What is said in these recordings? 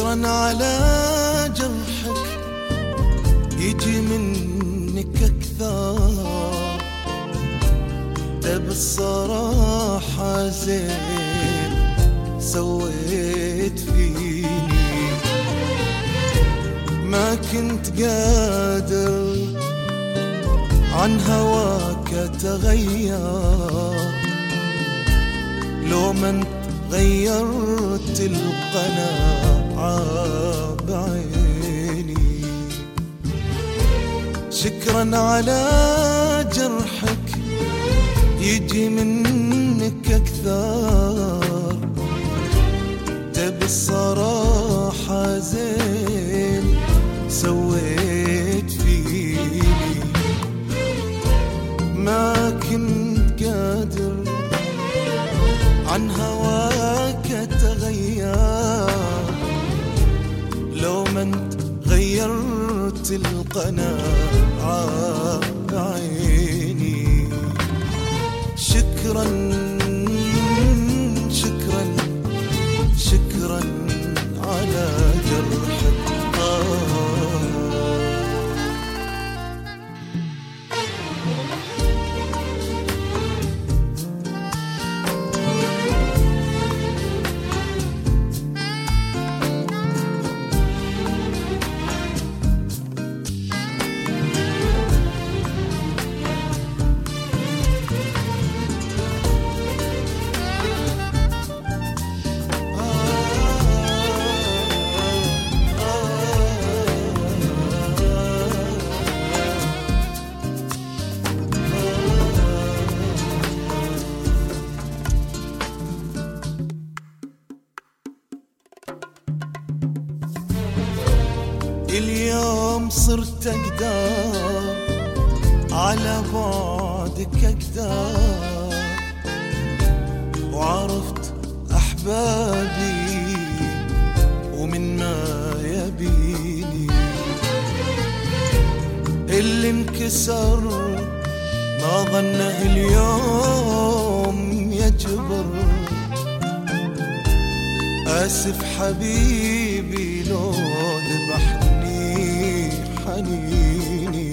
شكرا على جرحك يجي منك أكثر، تبي الصراحة زين سويت فيني، ما كنت قادر عن هواك أتغير، لو ما انت غيرت القناعة بعيني. شكرا على جرحك يجي منك أكثر، تبي الصراحة زين سويت فيني، ما كنت قادر عن هواك أتغير، لو ما انت غيرت القناعة بعيني. شكرا شكرا شكرا على جرحك. اليوم صرت أقدر على بعدك أقدر، وعرفت أحبابي ومن ما يبيني، اللي انكسر ما ظنه اليوم يجبر. آسف حبيبي لو ذبحني حنيني،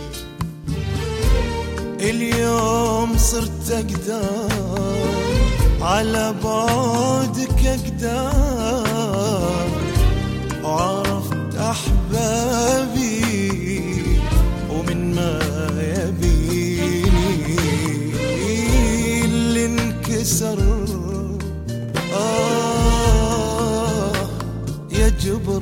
اليوم صرت أقدر على بعدك أقدر، وعرفت أحبابي ومن ما يبيني، اللي انكسر يجبر.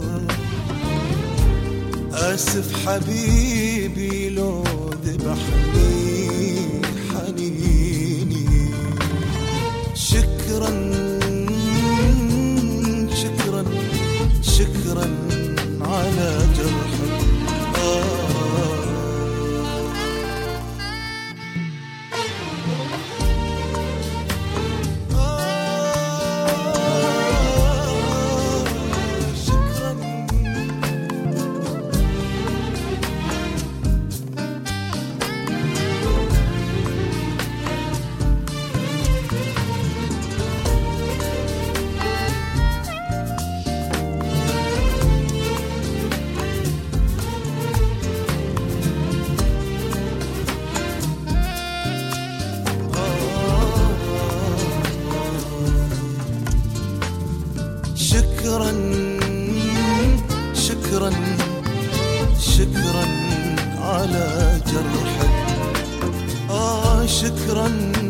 آسف حبيبي لو ذبحني حنيني. شكرا شكرا شكرا على جرحك. شكرا شكرا شكرا على جرحك. شكرا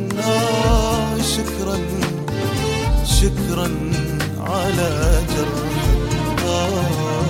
شكرا شكرا على جرحك.